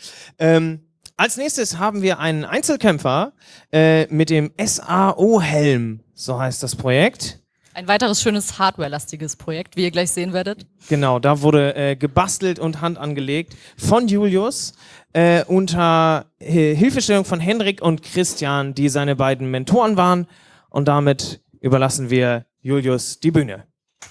Als nächstes haben wir einen Einzelkämpfer mit dem SAO-Helm, so heißt das Projekt. Ein weiteres schönes Hardware-lastiges Projekt, wie ihr gleich sehen werdet. Genau, da wurde gebastelt und Hand angelegt von Julius unter Hilfestellung von Henrik und Christian, die seine beiden Mentoren waren. Und damit überlassen wir Julius die Bühne.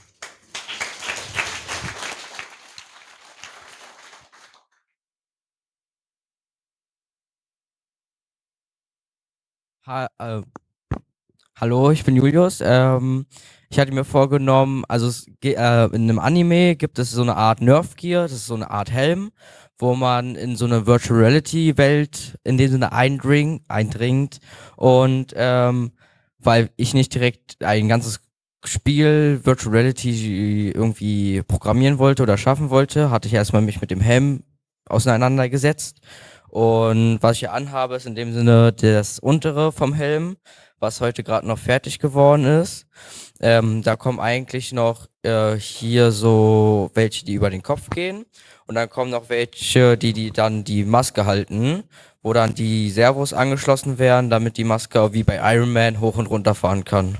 Hallo, ich bin Julius. Ich hatte mir vorgenommen, also in einem Anime gibt es so eine Art Nerf Gear, das ist so eine Art Helm, wo man in so eine Virtual Reality Welt in dem Sinne eindringt und weil ich nicht direkt ein ganzes Spiel Virtual Reality irgendwie programmieren wollte oder schaffen wollte, hatte ich erstmal mich mit dem Helm auseinandergesetzt. Und was ich hier anhabe, ist in dem Sinne das untere vom Helm, was heute gerade noch fertig geworden ist. Da kommen eigentlich noch hier so welche, die über den Kopf gehen. Und dann kommen noch welche, die dann die Maske halten, wo dann die Servos angeschlossen werden, damit die Maske auch wie bei Iron Man hoch und runter fahren kann.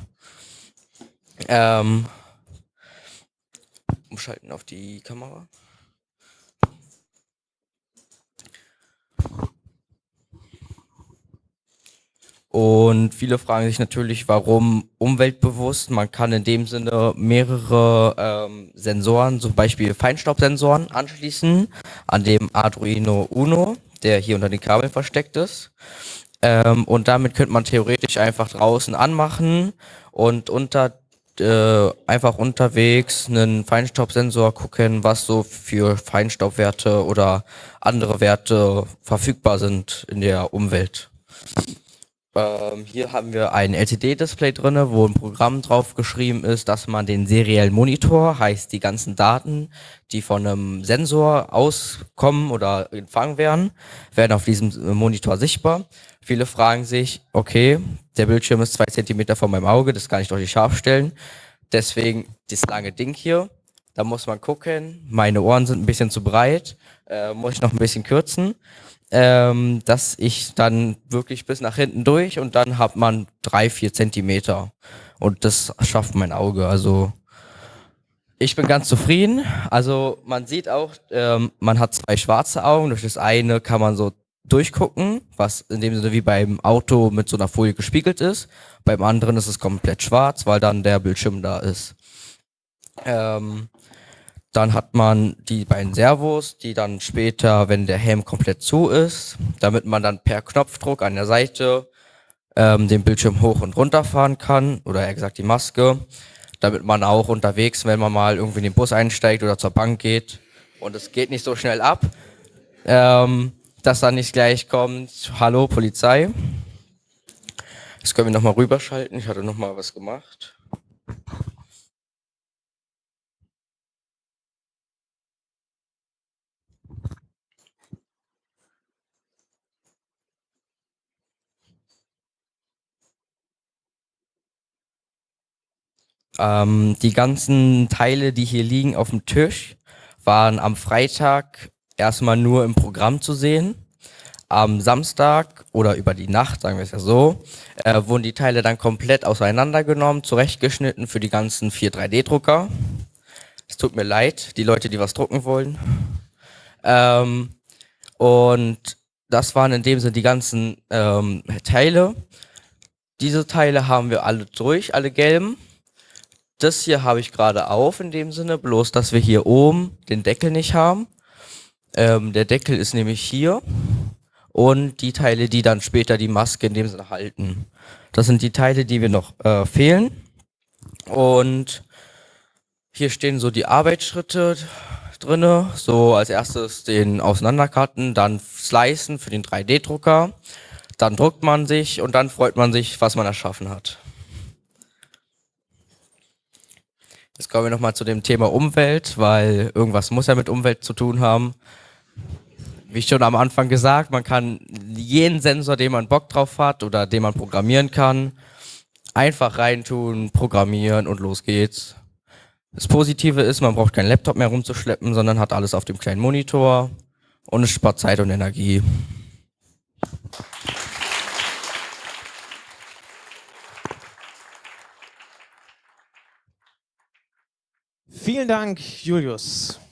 Umschalten auf die Kamera. Und viele fragen sich natürlich, warum umweltbewusst. Man kann in dem Sinne mehrere Sensoren, zum Beispiel Feinstaubsensoren, anschließen an dem Arduino Uno, der hier unter den Kabeln versteckt ist. Und damit könnte man theoretisch einfach draußen anmachen und einfach unterwegs einen Feinstaubsensor gucken, was so für Feinstaubwerte oder andere Werte verfügbar sind in der Umwelt. Hier haben wir ein LCD-Display drinne, wo ein Programm drauf geschrieben ist, dass man den seriellen Monitor, heißt die ganzen Daten, die von einem Sensor auskommen oder empfangen werden auf diesem Monitor sichtbar. Viele fragen sich, okay, der Bildschirm ist 2 Zentimeter von meinem Auge, das kann ich doch nicht scharf stellen. Deswegen das lange Ding hier, da muss man gucken, meine Ohren sind ein bisschen zu breit, muss ich noch ein bisschen kürzen. Dass ich dann wirklich bis nach hinten durch und dann hat man 3-4 Zentimeter und das schafft mein Auge. Also ich bin ganz zufrieden. Also man sieht auch, man hat 2 schwarze Augen. Durch das eine kann man so durchgucken, was in dem Sinne wie beim Auto mit so einer Folie gespiegelt ist. Beim anderen ist es komplett schwarz, weil dann der Bildschirm da ist. Dann hat man die beiden Servos, die dann später, wenn der Helm komplett zu ist, damit man dann per Knopfdruck an der Seite den Bildschirm hoch und runter fahren kann, oder eher gesagt die Maske, damit man auch unterwegs, wenn man mal irgendwie in den Bus einsteigt oder zur Bank geht und es geht nicht so schnell ab, dass dann nicht gleich kommt, hallo Polizei. Das können wir nochmal rüberschalten, ich hatte nochmal was gemacht. Die ganzen Teile, die hier liegen auf dem Tisch, waren am Freitag erstmal nur im Programm zu sehen. Am Samstag oder über die Nacht, sagen wir es ja so, wurden die Teile dann komplett auseinandergenommen, zurechtgeschnitten für die ganzen 4 3D-Drucker. Es tut mir leid, die Leute, die was drucken wollen. Und das waren in dem Sinne die ganzen Teile. Diese Teile haben wir alle durch, alle gelben. Das hier habe ich gerade auf in dem Sinne, bloß dass wir hier oben den Deckel nicht haben. Der Deckel ist nämlich hier und die Teile, die dann später die Maske in dem Sinne halten. Das sind die Teile, die wir noch fehlen. Und hier stehen so die Arbeitsschritte drinne. So als erstes den Auseinandercutten, dann slicen für den 3D-Drucker. Dann druckt man sich und dann freut man sich, was man erschaffen hat. Jetzt kommen wir nochmal zu dem Thema Umwelt, weil irgendwas muss ja mit Umwelt zu tun haben. Wie schon am Anfang gesagt, man kann jeden Sensor, den man Bock drauf hat oder den man programmieren kann, einfach reintun, programmieren und los geht's. Das Positive ist, man braucht keinen Laptop mehr rumzuschleppen, sondern hat alles auf dem kleinen Monitor und es spart Zeit und Energie. Vielen Dank, Julius.